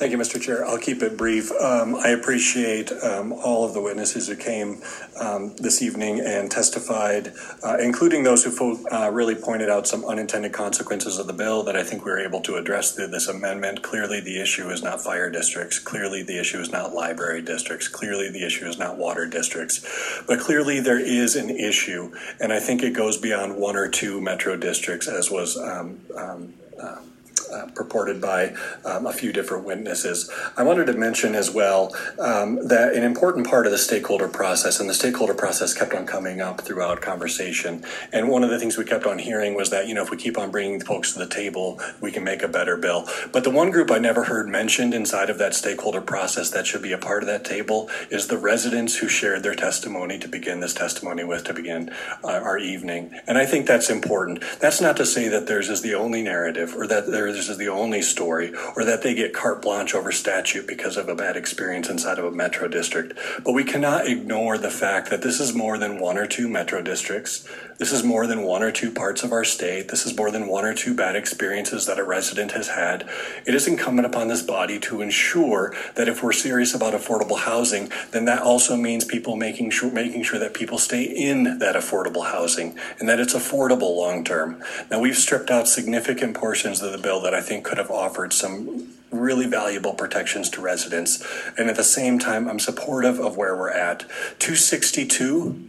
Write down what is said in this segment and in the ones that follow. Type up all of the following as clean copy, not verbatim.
Thank you, Mr. Chair. I'll keep it brief. I appreciate all of the witnesses who came this evening and testified, including those who really pointed out some unintended consequences of the bill that I think we were able to address through this amendment. Clearly, the issue is not fire districts. Clearly, the issue is not library districts. Clearly, the issue is not water districts. But clearly, there is an issue, and I think it goes beyond one or two metro districts, as was purported by a few different witnesses. I wanted to mention as well that an important part of the stakeholder process, and the stakeholder process kept on coming up throughout conversation, and one of the things we kept on hearing was that, if we keep on bringing folks to the table, we can make a better bill. But the one group I never heard mentioned inside of that stakeholder process that should be a part of that table is the residents who shared their testimony to begin this testimony with, to begin our evening. And I think that's important. That's not to say that theirs is the only narrative, or that this is the only story, or that they get carte blanche over statute because of a bad experience inside of a metro district. But we cannot ignore the fact that this is more than one or two metro districts. This is more than one or two parts of our state. This is more than one or two bad experiences that a resident has had. It is incumbent upon this body to ensure that if we're serious about affordable housing, then that also means people making sure that people stay in that affordable housing and that it's affordable long term. Now, we've stripped out significant portions of the bill that I think could have offered some really valuable protections to residents. And at the same time, I'm supportive of where we're at. 262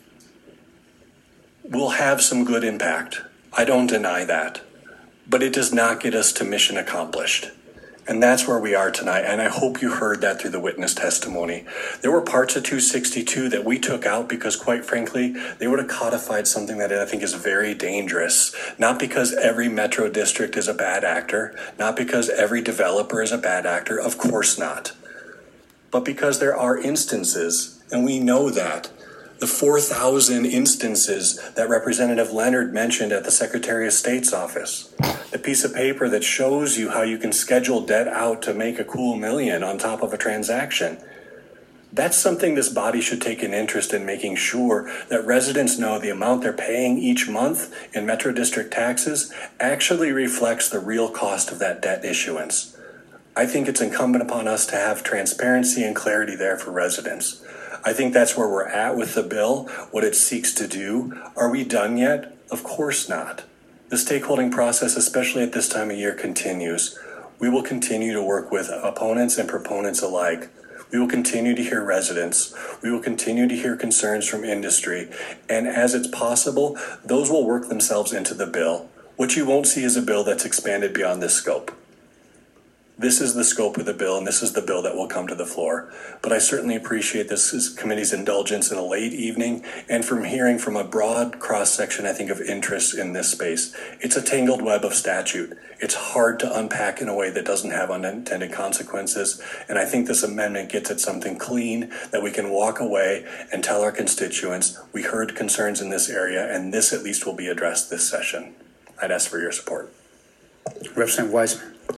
will have some good impact. I don't deny that. But it does not get us to mission accomplished. And that's where we are tonight. And I hope you heard that through the witness testimony. There were parts of 262 that we took out because, quite frankly, they would have codified something that I think is very dangerous. Not because every metro district is a bad actor, not because every developer is a bad actor, of course not. But because there are instances, and we know that, the 4,000 instances that Representative Leonard mentioned at the Secretary of State's office, the piece of paper that shows you how you can schedule debt out to make a cool million on top of a transaction. That's something this body should take an interest in, making sure that residents know the amount they're paying each month in Metro District taxes actually reflects the real cost of that debt issuance. I think it's incumbent upon us to have transparency and clarity there for residents. I think that's where we're at with the bill, what it seeks to do. Are we done yet? Of course not. The stakeholding process, especially at this time of year, continues. We will continue to work with opponents and proponents alike. We will continue to hear residents. We will continue to hear concerns from industry. And as it's possible, those will work themselves into the bill. What you won't see is a bill that's expanded beyond this scope. This is the scope of the bill, and this is the bill that will come to the floor. But I certainly appreciate this committee's indulgence in a late evening and from hearing from a broad cross-section, I think, of interests in this space. It's a tangled web of statute. It's hard to unpack in a way that doesn't have unintended consequences. And I think this amendment gets at something clean that we can walk away and tell our constituents, we heard concerns in this area, and this at least will be addressed this session. I'd ask for your support. Representative Wiseman.